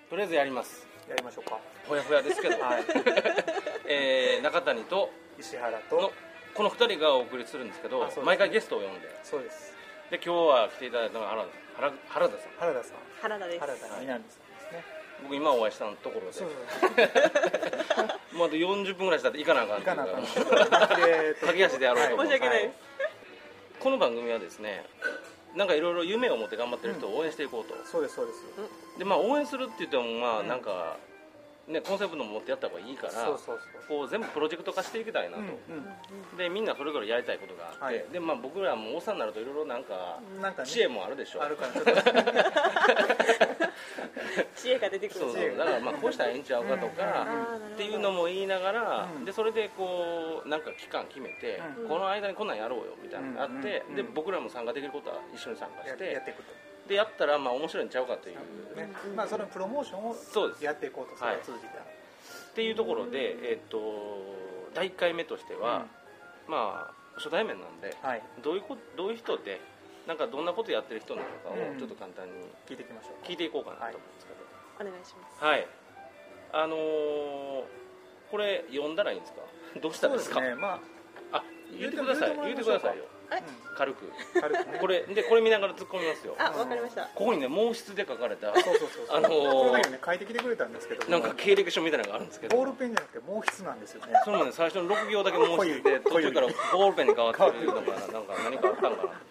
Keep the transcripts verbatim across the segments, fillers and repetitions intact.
とりあえずやります。 やりましょうか。 ほやほやですけど、はいえー、中谷と石原とのこのふたりがお送りするんですけど、 ね、 毎回ゲストを呼んで、 そうです。 で今日は来ていただいたのが原田原原田さん原田さん原田です。 原田みなみさんですね。 僕今お会いしたところで、 そうまだよんじゅっぷんぐらいしたら行かなあかん行かなあかん駆け足でやろうと思って、 申し訳ないです、 この番組はですね、なんかいろいろ夢を持って頑張ってる人を応援していこうと、 うん、そうですそうです。 でまあ応援するって言ってもまあなんか、ね、コンセプトも持ってやった方がいいから、 そうそうそう、 こう全部プロジェクト化していきたいなと、うんうん、でみんなそれぞれやりたいことがあって、はい、でまあ、僕らもおっさんになるといろいろなんかなんか、ね、 知恵もあるでしょ。 あるからちょっと知恵が出てくる。 そうそう、だからまあこうしたらええんちゃうかとか、うん、っていうのも言いながら、うん、でそれでこうなんか期間決めて、うん、この間にこんなんやろうよみたいなのがあって、うん、で僕らも参加できることは一緒に参加してや, やっていくと。でやったらまあ面白いんちゃうかという、 ね、まあ、そのプロモーションをやっていこうと、それを通じて、はい、 っていうところで、えー、とだいいっかいめとしては、うん、まあ初対面なんで、はい、どういうこどういう人でなんかどんなことやってる人なのかをちょっと簡単に聞いていきましょう。 聞いていこうかなと思うんですけど、 はい、お願いします。 はい、あのー、これ読んだらいいんですか？どうしたんですか？ そうですね、まあ、 あ、言ってください、言ってくださいよ。軽く軽く、ね、 これでこれ見ながら突っ込みますよ。 あ、わかりました。 ここにね毛筆で書かれた、 そうそうそうそう、 あのー、 これね書いてきてくれたんですけど、 なんか経歴書みたいなのがあるんですけど、 ボールペンじゃなくて毛筆なんですよね。 それもね最初のろく行だけ毛筆で途中からボールペンに変わってるのかな、なんか何かあったんかな、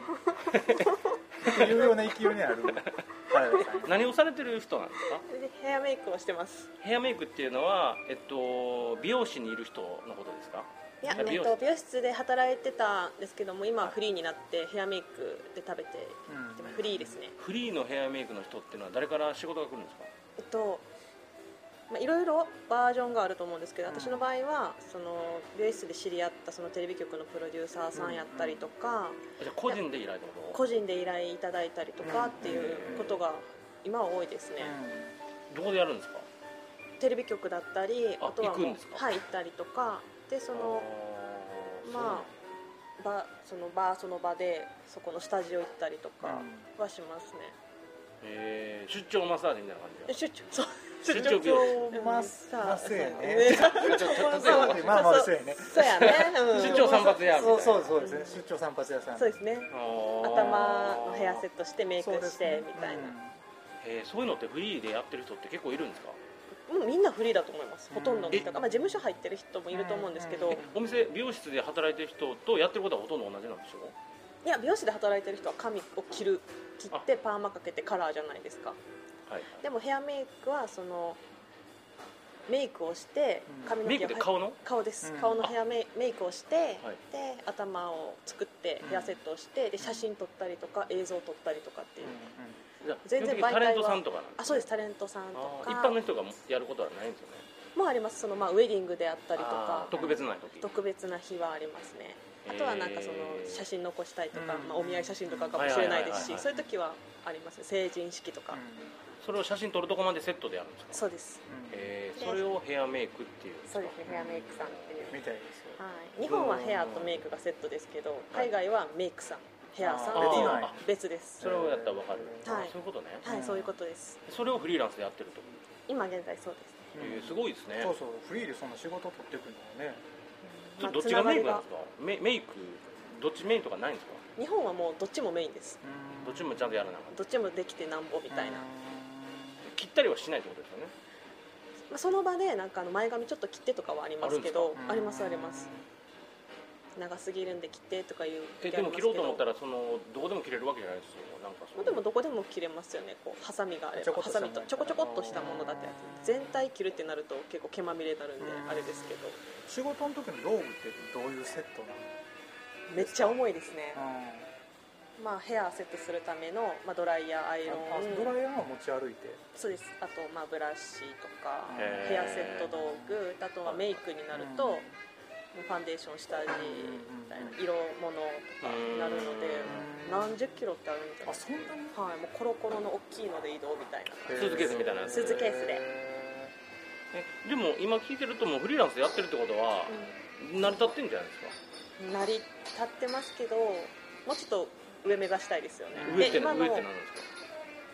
うん、いうような勢いにある。 何をされてる人なんですか？ ヘアメイクをしてます。 ヘアメイクっていうのは、えっと、美容師にいる人のことですか？ いや、美容室、美容室で働いてたんですけども、今はフリーになってヘアメイクで食べて、うん、フリーですね。 フリーのヘアメイクの人っていうのは誰から仕事が来るんですか？ えっとまあ、いろいろバージョンがあると思うんですけど、私の場合はその美容室で知り合ったそのテレビ局のプロデューサーさんやったりとか、 うん、じゃあ個人で依頼ってこと？ 個人で依頼いただいたりとかっていうことが今は多いですね。 うん、どこでやるんですか？テレビ局だったり、あとはもう、 行くんですか？ はい、行ったりとかで、そのまあ場その場その場でそこのスタジオ行ったりとかはしますね。 へえ、出張マッサージみたいな感じ？ 出張、そう。 出張マッサージね。まあまあそうやね。 そうやね。 出張散髪屋。 そうそうそうですね。出張散髪屋さん。 そうですね。頭のヘアセットしてメイクしてみたいな。 え、そういうのってフリーでやってる人って結構いるんですか？ もうみんなフリーだと思います。ほとんどの人が、まあ事務所入ってる人もいると思うんですけど。 お店美容室で働いてる人とやってることはほとんど同じなんでしょう？ いや、美容室で働いてる人は髪を切る切ってパーマかけてカラーじゃないですか。はい、でもヘアメイクはそのメイクをして髪の毛を、 メイクって顔の顔です、うん、顔のヘアメイクをして、はい、で頭を作ってヘアセットをして、で写真撮ったりとか映像撮ったりとかっていう、うんうん、全然媒体はタレントさんとかなんですか？ あ、そうです、タレントさんとか一般の人がやることはないんですよね。 もうあります。その、まあ、ウェディングであったりとか特別な時特別な日はありますね。あとはなんかその写真残したいとか、まあ、お見合い写真とかかもしれないですし、そういう時はあります。成人式とか、うん、 それを写真撮るとこまでセットでやるんですか？ そうです、 えー、それをヘアメイクっていう？ そうですね、ヘアメイクさんっていうみたいですよ、 はい、日本はヘアとメイクがセットですけど、海外はメイクさん、ヘアさんっていうのは別です。 それをやったら分かる、はい、そういうことね。 はい、そういうことです。 それをフリーランスでやってると？ 今現在そうですね。えー、すごいですね。 そうそう、フリーでその仕事を取っていくのはね、 うん、どっちがメイクなんですか？メメイクどっちメインとかないんですか？ 日本はもうどっちもメインです。 どっちもちゃんとやらなかった。 どっちもできてなんぼみたいな。 切ったりはしないってことですよね。 まあ、その場でなんかあの前髪ちょっと切ってとかはありますけど、ありますあります。長すぎるんで切ってとかいう。 え、でも切ろうと思ったらそのどこでも切れるわけじゃないですよ。なんかそう。 でもどこでも切れますよね。こうハサミがあれば、ハサミとちょこちょこっとしたものだってやつ。全体切るってなると結構毛まみれになるんであれですけど。 仕事の時の道具ってどういうセットなの？ めっちゃ重いですね。まあ、ヘアセットするための、まあ、ドライヤー、アイロン、 ドライヤーは持ち歩いて、 そうです。あと、まあ、ブラシとかヘアセット道具、あとはメイクになると、ファンデーション、下地みたいな色物とかになるので、何十キロってあるみたいな。 あ、そんなに？ はい、もうコロコロの大きいので移動みたいな。 スーツケースみたいな。 スーツケースで。 え、でも今聞いてるともうフリーランスでやってるってことは、うん、成り立ってんじゃないですか？ 成り立ってますけど、もうちょっと上目指したいですよね。 上って何ですか？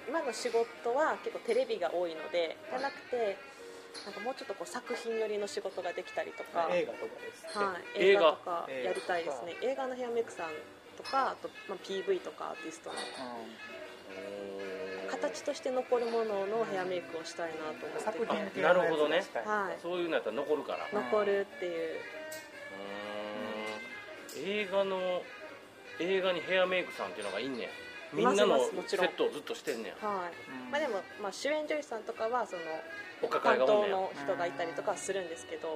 今の仕事は結構テレビが多いのでじゃなくてなんかもうちょっとこう作品寄りの仕事ができたりとか映画とかです、 はい、映画とかやりたいですね。映画のヘアメイクさんとかあと、まあ、ピーブイ とかアーティストの、うん、形として残るもののヘアメイクをしたいなと思ってて、 なるほどね、 はい、 そういうのやったら残るから残るっていう、 うん、映画の映画にヘアメイクさんっていうのがいんねん。みんなのセットをずっとしてんねん。 はい、うん、まあ、でも、まあ、主演女優さんとかはそのお抱えが担当の人がいたりとかはするんですけど、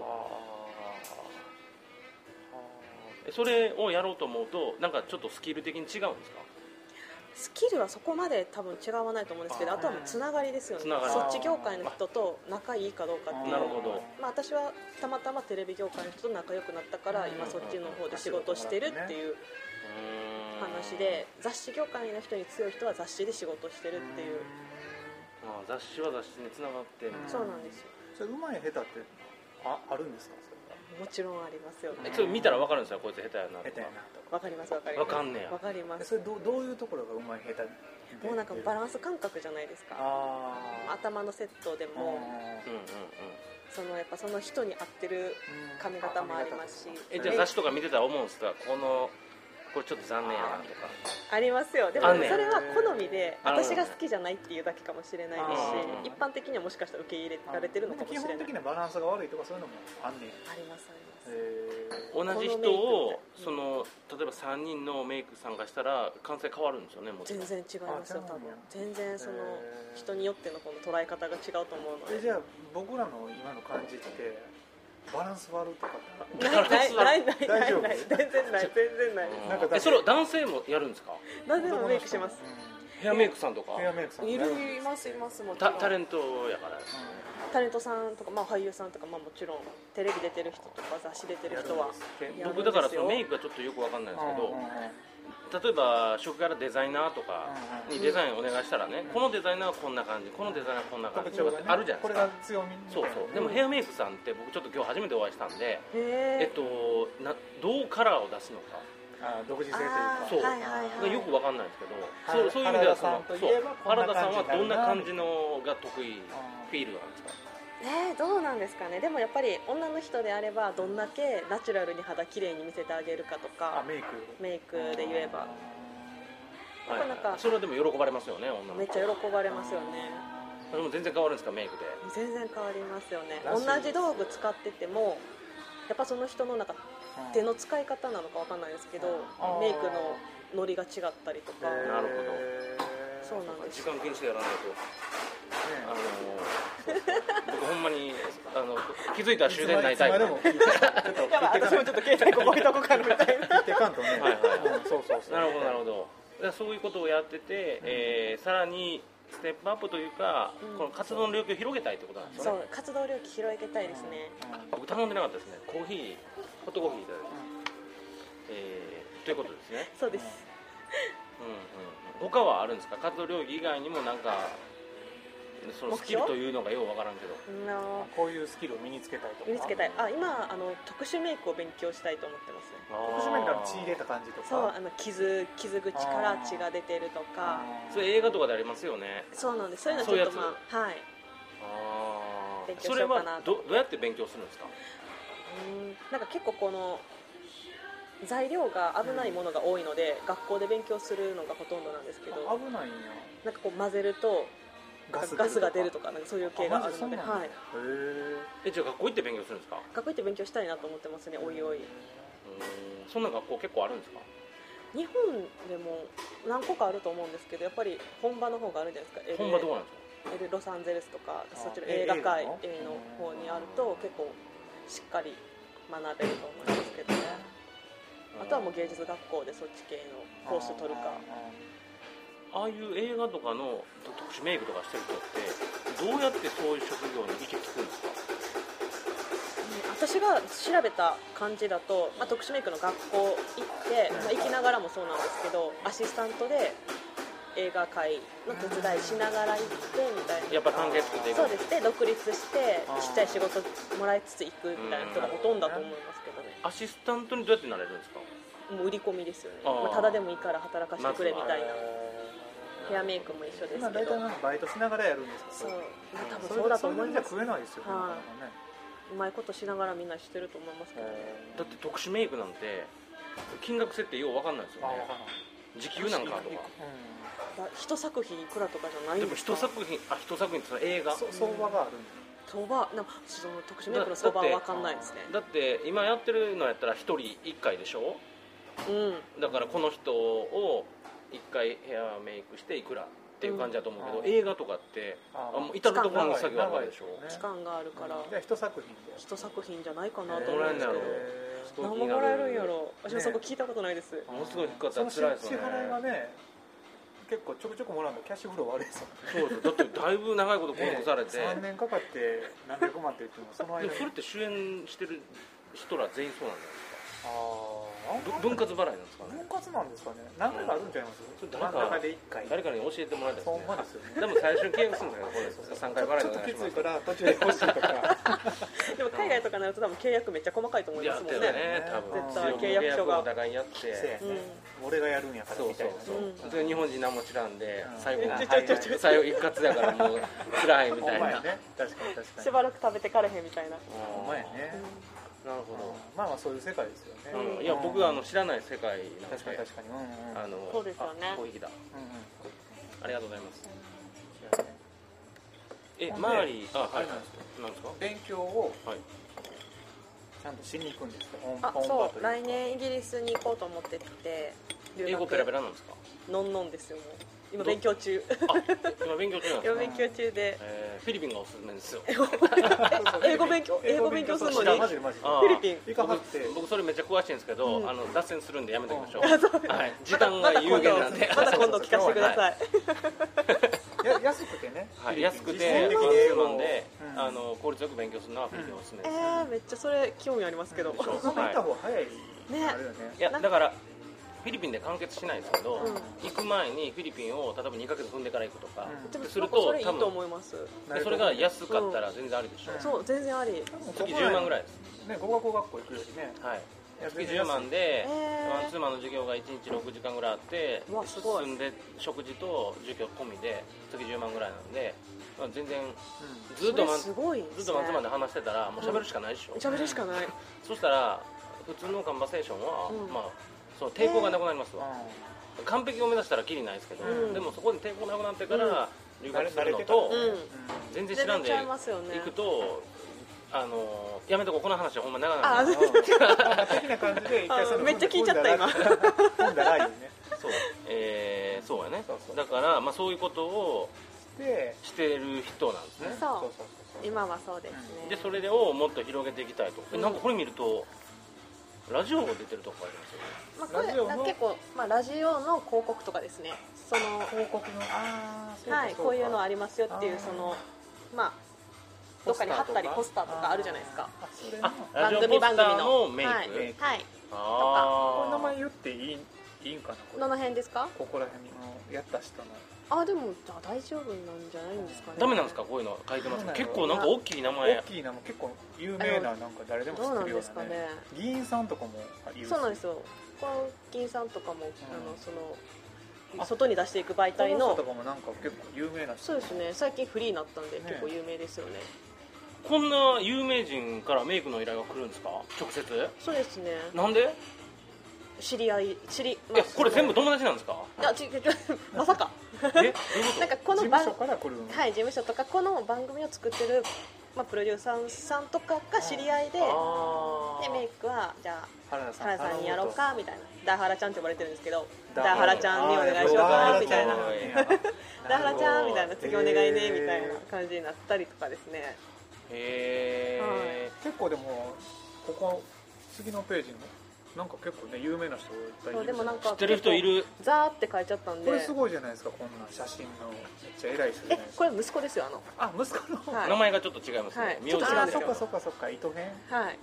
うん、それをやろうと思うとなんかちょっとスキル的に違うんですか？ スキルはそこまで多分違わないと思うんですけど、あとはもうつながりですよね。そっち業界の人と仲いいかどうかっていう。 なるほど。 まあ、私はたまたまテレビ業界の人と仲良くなったから今そっちの方で仕事してるっていう話で、雑誌業界の人に強い人は雑誌で仕事してるっていう。 ああ、雑誌は雑誌につながってる。 そうなんですよ。 それうまい下手って あ, あるんですか？ もちろんありますよね。 それ見たら分かるんですよ、こいつ下手やなとか。 下手やなとか分かります分かります。 分かんねや。 分かります。 それ ど, どういうところがうまい下手？ もうなんかバランス感覚じゃないですか。 あ頭のセットでも、うんうんうん、そのやっぱその人に合ってる髪型もありますし。 え、じゃあ雑誌とか見てたら思うんですか？このこれちょっと残念やなとか。 ありますよ。でもそれは好みで私が好きじゃないっていうだけかもしれないですし、一般的にはもしかしたら受け入れられてるのかもしれない。 基本的なバランスが悪いとかそういうのもあんねん。 ありますあります。 同じ人をその例えばさんにんのメイクさんがしたら感性変わるんですよね。もちろん全然違いますよ多分。全然その人によってのこの捉え方が違うと思うので。 じゃあ僕らの今の感じってバランス悪とかないないないないない全然ない全然ない。 なんかえそれを男性もやるんですか？ 男性もメイクします。 ヘアメイクさんとか。 ヘアメイクさんいるいますいますもちろん。タレントやから。 タレントさんとか、まあ、俳優さんとか、まあ、もちろんテレビ出てる人とか雑誌出てる人は僕だからそのメイクがちょっとよく分かんないんですけど、例えば職柄デザイナーとかにデザインお願いしたらね、このデザイナーはこんな感じ、このデザイナーはこんな感じとかってあるじゃないですか。 これが強み。 そうそう。でもヘアメイクさんって僕ちょっと今日初めてお会いしたんで、えっとなどうカラーを出すのか。 あ独自性というか。 そう、はいはいはい、よく分かんないんですけど、そうそういう意味ではその原田さんはどんな感じのが得意フィールドなんですか？ えー、どうなんですかね。でもやっぱり女の人であればどんだけナチュラルに肌きれいに見せてあげるかとか、 あメイクメイクで言えば、 はいはい、なんかそれはでも喜ばれますよね。女の子めっちゃ喜ばれますよね。 それも全然変わるんですか？メイクで全然変わりますよね。同じ道具使っててもやっぱその人のなんか手の使い方なのかわかんないですけど、メイクのノリが違ったりとか。 なるほど。 そうなんです。 時間気にしてやらないと。あの僕ほんまにあの気づいたら終電ないタイプ。 私もちょっと携帯ここ置いとこうかみたいな。 ってかんとね。はいはい。そうそうそう。 なるほどなるほど。そういうことをやってて、えー、さらにステップアップというか、うん、この活動の領域を広げたいってことなんですよね。 そう、活動領域広げたいですね。 僕頼んでなかったですね。コーヒー、ホットコーヒーいただいて、えー、ということですね。 そうです。 うんうん。他はあるんですか？活動領域以外にもなんかそのスキルというのがようわからんけど、 no、こういうスキルを身につけたいとか。 身につけたい。あ、今あの特殊メイクを勉強したいと思ってますね。 特殊メイクの血入れた感じとか。 そう、あの傷傷口から血が出てるとか。 それ映画とかでありますよね。 そうなんです。そういうのちょっとまあはい。 ああ。勉強しようかなと。それはどどうやって勉強するんですか？ うん、なんか結構この材料が危ないものが多いので、うん、学校で勉強するのがほとんどなんですけど。 危ないんや。 なんかこう混ぜると。ガス, ガスが出るとか、なんかそういう系があるので、はい。 え、じゃあ学校行って勉強するんですか？ 学校行って勉強したいなと思ってますね、おいおい。 そんな学校結構あるんですか？ 日本でも何個かあると思うんですけど、やっぱり本場の方があるじゃないですか。 本場どこなんですか？ ロサンゼルスとか、そっちの映画界の方にあると結構しっかり学べると思いますけどね。あとはもう芸術学校でそっち系のコース取るか。 ああいう映画とかの特殊メイクとかしてる人ってどうやってそういう職業に行き着くんですか？ 私が調べた感じだと、まあ、特殊メイクの学校行って、まあ、行きながらもそうなんですけど、アシスタントで映画界の手伝いしながら行ってみたいな。 やっぱ関係作っていく。 そうですね。独立してちっちゃい仕事もらいつつ行くみたいな人がほとんどだと思いますけどね。 アシスタントにどうやってなれるんですか？ もう売り込みですよね。まあ、ただでもいいから働かせてくれみたいな。 ヘアメイクも一緒ですけど、 大体バイトしながらやるんですか。 そう多分そうだと思います。 それじゃ食えないですよね、 はい、うまいことしながらみんなしてると思いますけど、ね、 だって特殊メイクなんて金額設定よう分かんないですよね。時給なんかとか、 うん、一作品いくらとかじゃないんですか。 でも一作品あ一作品って映画相場があるんです。 相場なんかその特殊メイクの相場は分かんないですね。 だって今やってるのやったら一人一回でしょ、うん、だからこの人を一回ヘアメイクしていくらっていう感じだと思うけど、うん、映画とかってあもう至るところの作業あるわけでしょ。 期間があるから、 じゃあ一作品で一作品じゃないかなと思うんですけど、何ももらえるんやろ。私もそこ聞いたことないです。 ものすごい低かったら辛いですよね。 支払いはね結構ちょくちょくもらうのキャッシュフロー悪いですよね。 そうです。だってだいぶ長いこと拘束されて、 ね、さんねんかかって何百万って言ってもその間に。 それって主演してる人ら全員そうなんじゃないですか。あ分割払いなんですかね。 分割なんですかね。何回かあるんちゃいます。 真ん中でいっかい誰かに教えてもらいたいですね。 ほんまですよね。 でも最初に契約するんだけどこれさんかい払いちょっときついから途中で欲しいとかでも海外とかになると多分契約めっちゃ細かいと思いますもんね。 多分絶対契約書がお互いやって、 うん、俺がやるんやからみたいな。 そうそうそう、うん、日本人何も知らんで、うん、最後最後一括だからもう辛いみたいな、 ね、確かに確かにしばらく食べてかれへんみたいな。 ほんまやね、 うん、なるほど。 まあまあそういう世界ですよね、 うん、いや僕はあの知らない世界なんで。 確かに確かに、うんうん、 あのそうですよね。 コーヒーだ、うんうん、ありがとうございます。え、周りあはいなんですか。 勉強をちゃんとしに行くんですか。 あ、そう、来年イギリスに行こうと思ってて。 英語ペラペラなんですか。 ノンノンですよもう。今勉強中。 今勉強中なんですか。 今勉強中で、 えー、フィリピンがおすすめですよ。 英語勉強英語勉強するのにフィリピン行かはって。 僕それめっちゃ詳しいんですけど、うん、あの脱線するんでやめておきましょう。はい、時間が有限なんで。 また今度聞かせてください。 や安くてね。 はい、安くてマンツーマンで、うん、あの効率よく勉強するのはフィリピンおすすめです。 えー、めっちゃそれ興味ありますけど。 そうそう行った方が早い。ね。 いやだから。フィリピンで完結しないですけど、うん、行く前にフィリピンを例えばにかげつ踏んでから行くとか、うん、するとそれいいと思います。 それが安かったら全然ありでしょ。 うん、そう全然あり。 月じゅうまんぐらいです。 ね、語学学校行くよりね。 はい。月じゅうまんで、マンツーマンの授業がいちにちろくじかんぐらいあって、住んで食事と授業込みで月じゅうまんぐらいなんで、まあ、全然、うん、ずっとマンずっとマンツーマンで話してたらもう喋るしかないでしょ。 喋るしかない。 そしたら普通のカンバセーションは、まあそう抵抗がなくなりますわ、えー、完璧を目指したらきりないですけど、うん、でもそこで抵抗なくなってから留学するのと、うん、全然知らんで行くと、あのやめとこうこの話はほんま長なる的な感じで一回そのめっちゃ聞いちゃった今踏んだらいいよね。 そう、えー、そうやね。そうそうだから、まあ、そういうことをしてる人なんですね。 そうそうそう今はそうですね。 でそれをもっと広げていきたいと、うん、なんかこれ見るとラジオが出てるとこありますよね。 まあ、これ結構、まあ、ラジオの広告とかですね。その広告のあーはいこういうのありますよっていうそのまあどっかに貼ったりポスターとかあるじゃないですか。 あ番組番組のメイク、 はい、はい、とかこの名前言っていいいいんかな。これどの辺ですか。 ここら辺のやった人の。 あでもじゃあ大丈夫なんじゃないんですかね。 ダメなんですかこういうの書いてます。結構なんか大きい名前。 大きい名前結構有名ななんか誰でも知ってるようなね。議員さんとかもいる。 そうなんですよ。この議員さんとかも、うん、あのその外に出していく媒体の。 この人とかもなんか結構有名な人。 そうですね。最近フリーになったんで、ね、結構有名ですよね。 こんな有名人からメイクの依頼が来るんですか直接。 そうですね。 なんで？ 知り合い知り、 まあ、これ全部友達なんですか。 いやちまさかえどういうこと。 なんかこの事務所から来るの。 はい事務所とかこの番組を作ってる、まあ、プロデューサーさんとかが知り合いで、でメイクはじゃあ原田さん、さんにやろうかみたいな。ダーハラちゃんって呼ばれてるんですけど、ダーハラちゃんにお願いしようかみたいな。ダーハラちゃんみたいな次お願いねみたいな感じになったりとかですね。 へー、はい、 結構でもここ次のページのなんか結構ね有名な人いっぱいいる。 でもなんか知ってる人いる。 ザーって書いちゃったんで。 これすごいじゃないですか。こんな写真のめっちゃ偉い人じゃないですか。 えこれ息子ですよ。あのあ息子の、 はい、 名前がちょっと違いますね、はい、 ちょっと違うんですよ。 そっかそっかそっか糸編。 はい。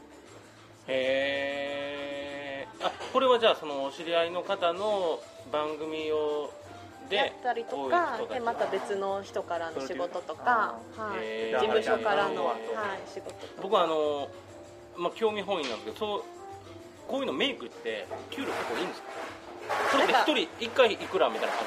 へー。あこれはじゃあそのお知り合いの方の番組をでやったりとかでまた別の人からの仕事とか、はい、事務所からの、はい、仕事とか。 僕はあの、まあ、興味本位なんですけどそうこういうのメイクって給料結構いいんですか。それって一人一回いくらみたいな感じなんですか。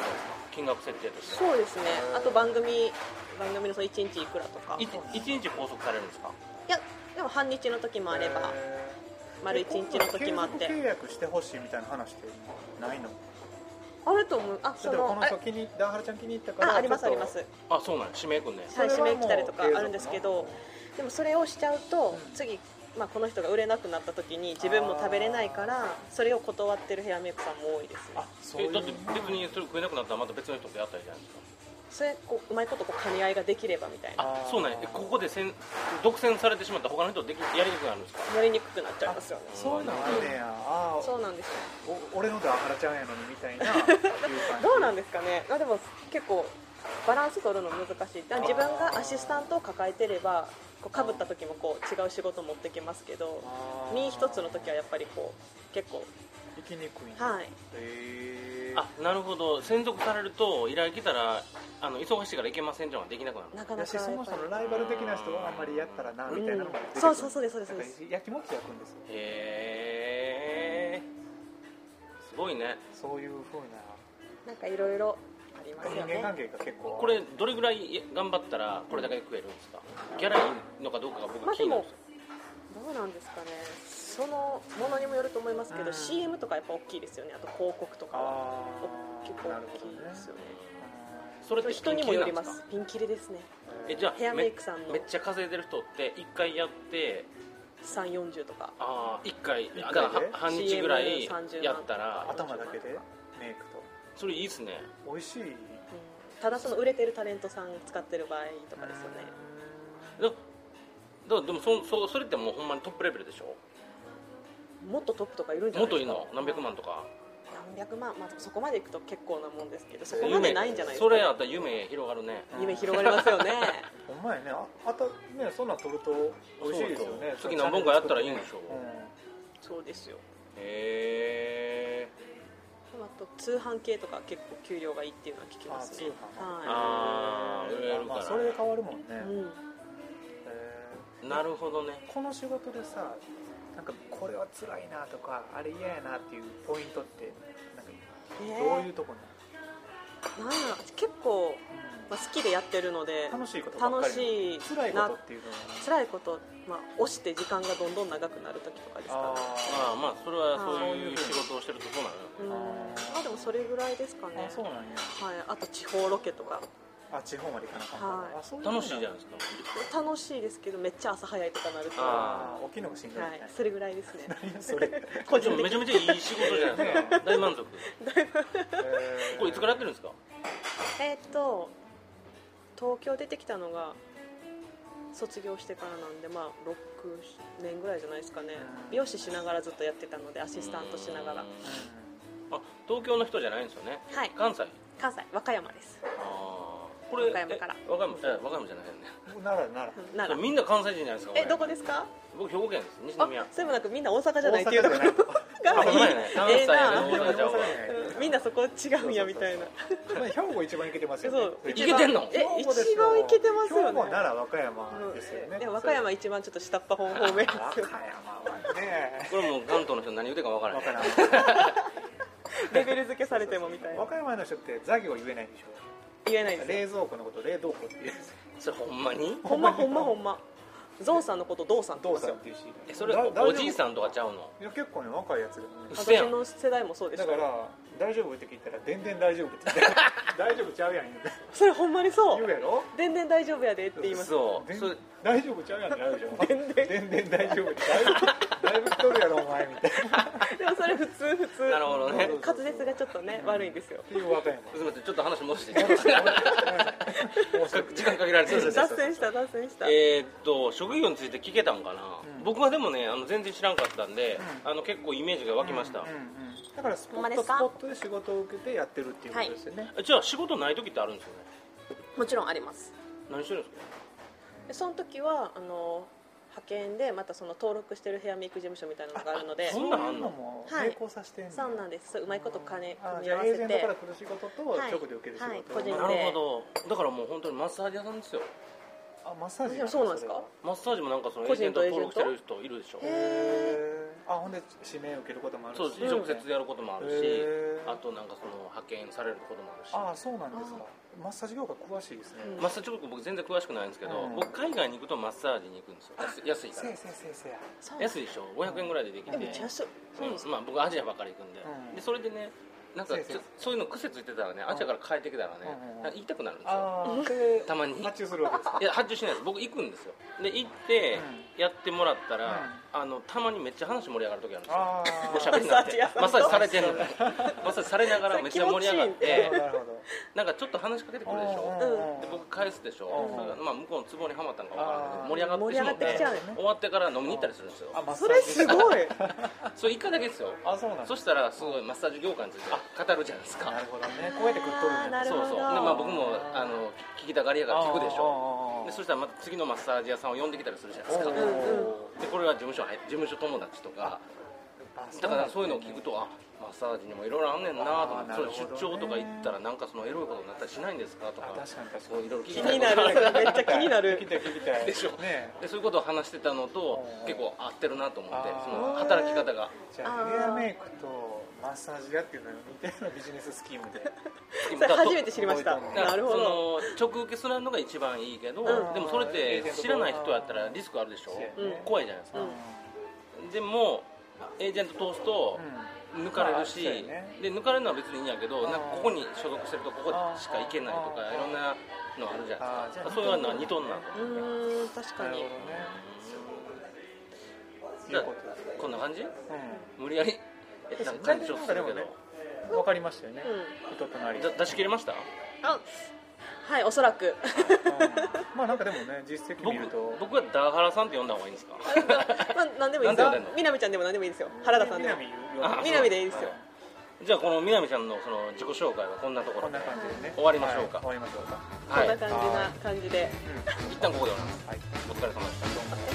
金額設定として。 そうですね。あと番組番組のそのいちにちいくらとか。 いちにち拘束されるんですか？ いやでも半日の時もあれば丸いちにちの時もあって。 継続契約してほしいみたいな話ってないの？ あると思う。あ、 そのこの人気にダーハラちゃん気に入ったから。 あ、ありますあります。 あ、そうなん指名くんね。 はい、指名来たりとかあるんですけど、でもそれをしちゃうと、うん、次、まあ、この人が売れなくなった時に自分も食べれないからそれを断ってるヘアメイクさんも多いですね。 あ、そういう。え、だって別にそれ食えなくなったらまた別の人とやったらいいじゃないですか。 それこううまいことこう兼ね合いができればみたいな。 あ、そうなんや。ここでせん独占されてしまったら他の人できやりにくくなるんですか？ やりにくくなっちゃいますよね。 そういうのあるねや。あ、 そうなんですよ。 お俺のダーハラちゃんやのにみたいなどうなんですかね。あ、でも結構バランス取るの難しい。自分がアシスタントを抱えてればこう被った時もこう違う仕事持ってきますけど、身一つの時はやっぱりこう結構行きにくい。 はい。 へー。 あ、なるほど。専属されると依頼来たらあの忙しいから行けませんっていうのができなくなる。 なかなかそもそもライバル的な人はあんまりやったらなみたいなのも出てくる。 そうそうそうですそうです。 やきもち焼くんですよ。 へえ。すごいね。 そういう風ななんかいろいろありますよね。 人間関係が結構。 これどれぐらい頑張ったらこれだけ食えるんですか？ギャラいいのかどうかが僕気になるんですよ。 どうなんですかね。そのものにもよると思いますけど、うん、シーエム とかやっぱ大きいですよね。あと広告とかは結構大きいですよね。それって人にもよります。ピンキリですね。 え、じゃあヘアメイクさんのめ, めっちゃ稼いでる人っていっかいやってさんじゅう、よんじゅうとか。 ああ、いっかいだから半日ぐらいやったら頭だけでメイクとそれいいですね。 美味しい、うん、 ただその売れてるタレントさん使ってる場合とかですよね。 だだでも そ, そ, それってもうほんまにトップレベルでしょ。 もっとトップとかいるんじゃないですか。 もっといいの何百万とか。 何百万、まあ、そこまでいくと結構なもんですけど、そこまでないんじゃないですか、ね、 それやったら夢広がるね。 夢広がりますよね。 ほんまやね。あ、あとね、そんなん取ると美味しいですよね。 次何本かやったらいいんでしょう、うん、 そうですよ。 へえ。 あと通販系とか結構給料がいいっていうのは聞きますね。 ああ、売れるから、 まあ、それで変わるもんね、うん、 えー、なるほどね。 この仕事でさ、なんかこれは辛いなとかあれ嫌やなっていうポイントってなんかどういうところなの？ なんや結構、まあ、好きでやってるので楽しいことばっかり。 楽しい辛いことっていうのは辛いこと、まあ、押して時間がどんどん長くなる時とかですかね。 ああ、まあそれはそういう仕事をしてるとそうなる。 あまあでもそれぐらいですかね。 あ、そうなんや。 はい、あと地方ロケとか。 あ、地方まで行かなかった、 はい、 あ、そういう楽しいじゃないですか。楽しいですけどめっちゃ朝早いとかなると、 ああ、起きるのがしんどい、はい、 それぐらいですね。 何それこれめちゃめちゃいい仕事じゃないですか。大満足。これいつからやってるんですか？ えー、っと東京出てきたのが卒業してからなんで、まあろくねんぐらいじゃないですかね。美容師しながらずっとやってたのでアシスタントしながら。 あ、東京の人じゃないんですよね。 はい、 関西。 関西、和歌山です。 あ、これ和歌山から。 和歌山、え、和歌山じゃないよね。 奈良、奈良。 みんな関西人じゃないですか。 え、どこですか？ 僕兵庫県です。西宮。 そういえばなんかみんな大阪じゃないっていうところがいい。関西やね。 みんなそこ違うんやみたいな。 兵庫一番イケてますよね。 イケてんの？ え、一番イケてますよね。 兵庫、奈良、和歌山ですよね。 和歌山一番ちょっと下っ端方面ですよ。 和歌山はね。 これもう関東の人何言うてるか分からない。 レベル付けされてもみたいな。 和歌山の人って座業言えないでしょ。 言えないです。 冷蔵庫のこと冷凍庫って言う。 それほんまに？ ほんまほんまほんま。ゾウさんのことドウさんって言うんですよ。 え、それおじいさんとかちゃうの？ いや結構ね若いやつでもね。 私の世代もそうでした。 だから大丈夫って聞いたら全然大丈夫って言って大丈夫ちゃうやん言うて。 それほんまにそう。 言うやろ？ 全然大丈夫やでって言います。 そう。 大丈夫ちゃうやんってなるでしょ。 全然全然大丈夫ってだいぶ太るやろお前みたいな。 でもそれ普通普通。 なるほどね。 滑舌がちょっとね悪いんですよ。 っていう和歌山。 すみません、ちょっと話戻して。時間かけられてる。 脱線した脱線した。 えっと職業について聞けたんかな。僕はでもね、あの全然知らんかったんで、あの結構イメージが湧きました。 だからスポットスポットで仕事を受けてやってるっていうことですよね。 じゃあ仕事ない時ってあるんですよね。 もちろんあります。 何してるんですか？ でその時はあの派遣でまたその登録してるヘアメイク事務所みたいなのがあるので、 そんなのも並行させてんの。 そうなんです。うまいこと金組み合わせて、エージェントから来る仕事と直で受ける仕事。 個人で。 なるほど。だからもう本当にマッサージ屋さんですよ。 あ、マッサージでもそうなんですか？ マッサージもなんかそのエージェント登録してる人いるでしょ。 へえ。 あ、ほんで指名受けることもあるし、 そう直接やることもあるし、あとなんかその派遣されることもあるし。 ああ、そうなんですか。マッサージ業界詳しいですね。 マッサージ業界僕全然詳しくないんですけど、僕海外に行くとマッサージに行くんですよ。安いから。 せいせいせいせいや。 安いでしょ。ごひゃくえんぐらいでできて。 めっちゃ安い。 まあ僕アジアばっかり行くんで、でそれでね。なんかそういうの癖ついてたらね、アジアから帰ってきたらね、言いたくなるんですよ。たまに発注するわけですか？ いや発注しないです。僕行くんですよ。で行ってやってもらったら、あのたまにめっちゃ話盛り上がる時あるんですよ。もう喋りになってマッサージされてんのに、マッサージされながらめっちゃ盛り上がって、なんかちょっと話しかけてくるでしょ。で僕返すでしょ。まあ向こうのツボにはまったのか分からないけど盛り上がってしまって終わってから飲みに行ったりするんですよ。 それすごい。 それいっかいだけですよ。そしたらすごいマッサージ業界について語るじゃないですか。 なるほどね。こうやって食っとるんだ。 そうそう。でまあ僕もあの聞きたがりやから聞くでしょ。でそしたらまた次のマッサージ屋さんを呼んできたりするじゃないですか。でこれは事務所事務所友達とか。だからそういうのを聞くとあマッサージにもいろいろあんねんなと思って、それ出張とか行ったらなんかそのエロいことになったりしないんですかとか、そういろいろ聞きたい。 気になる。めっちゃ気になる。 聞きたい聞きたい。 でしょ。でそういうことを話してたのと結構合ってるなと思って、その働き方が。 じゃあヘアメイクとマッサージ屋っていうのを似たようなビジネススキームで。 それ初めて知りました。なるほど。 その直受けするのが一番いいけど、でもそれって知らない人やったらリスクあるでしょ。怖いじゃないですか。でもエージェント通すと抜かれるし、で抜かれるのは別にいいんやけど、なんかここに所属してるとここしか行けないとかいろんなのあるじゃないですか。そういうのは似とんな。 うん、確かに。 じゃあこんな感じ？無理やりなんか感じしようとするけど。 わかりましたよね。人となり。 出し切れました？ あ、はい、おそらく。 まあなんかでもね、実績見ると僕はダーハラさんって呼んだ方がいいんですか？ まあ何でもいいですよ。みなみちゃんでも何でもいいですよ。原田さんでも。みなみでいいですよ。 じゃあこのみなみちゃんのその自己紹介はこんなところで終わりましょうか。 終わりましょうか。 こんな感じな感じで。 一旦ここで終わります。お疲れ様でした。